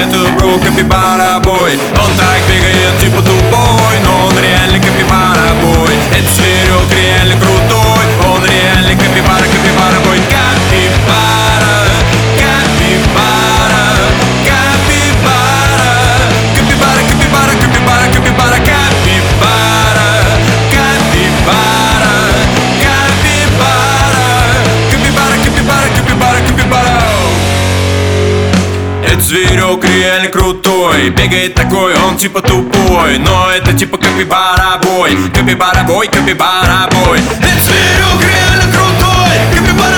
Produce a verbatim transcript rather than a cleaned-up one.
это бро капибара бой. Он так бегает типа тупой, но он реально капибара бой. Это зверек реально крутой, он реально капибара, капибара бой. Капибара, капибара, капибара, капибара, капибара, капибара, капибара, капибара, капибара, капибара, капибара, капибара, капибара, капибара. Этот зверек реально крутой, бегает такой, он типа тупой, но это типа капибара бой, капибара бой, капибара бой. Этот зверек реально крутой, капибара